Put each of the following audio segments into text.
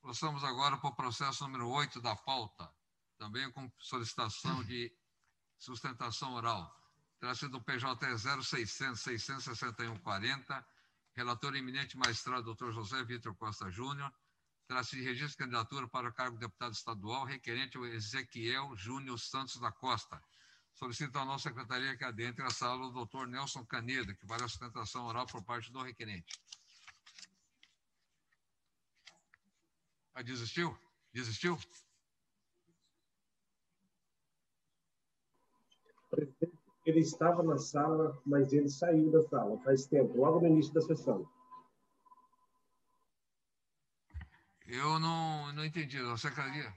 Passamos agora para o processo número 8 da pauta, também com solicitação de sustentação oral. Trata-se do PJ 0600-661-40, relator eminente magistrado Dr. José Vitor Costa Júnior. Trata-se de registro de candidatura para o cargo de deputado estadual, requerente o Ezequiel Júnior Santos da Costa. Solicito ao nosso secretaria que adentre a sala o Dr. Nelson Canedo, que vai à sustentação oral por parte do requerente. Ah, desistiu? Desistiu? Ele estava na sala, mas ele saiu da sala faz tempo, logo no início da sessão. Eu não entendi. A secretaria?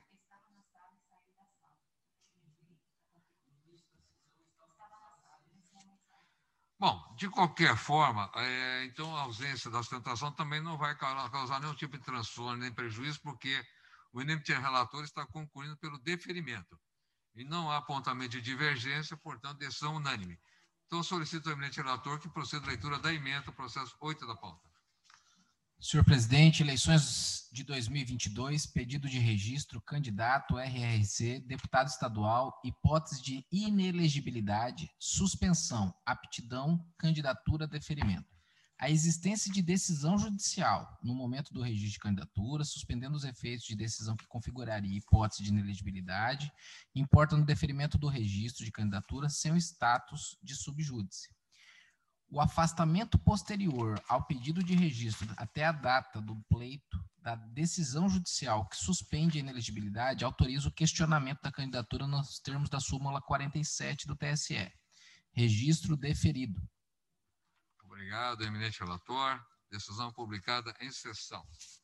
Bom, de qualquer forma, então a ausência da sustentação também não vai causar nenhum tipo de transtorno nem prejuízo, porque o eminente relator está concluindo pelo deferimento. E não há apontamento de divergência, portanto, decisão unânime. Então, solicito ao eminente relator que proceda a leitura da emenda, processo 8 da pauta. Senhor presidente, eleições de 2022, pedido de registro, candidato, RRC, deputado estadual, hipótese de inelegibilidade, suspensão, aptidão, candidatura, deferimento. A existência de decisão judicial no momento do registro de candidatura, suspendendo os efeitos de decisão que configuraria hipótese de inelegibilidade, importa no deferimento do registro de candidatura sem o status de subjúdice. O afastamento posterior ao pedido de registro até a data do pleito da decisão judicial que suspende a inelegibilidade autoriza o questionamento da candidatura nos termos da súmula 47 do TSE. Registro deferido. Obrigado, eminente relator. Decisão publicada em sessão.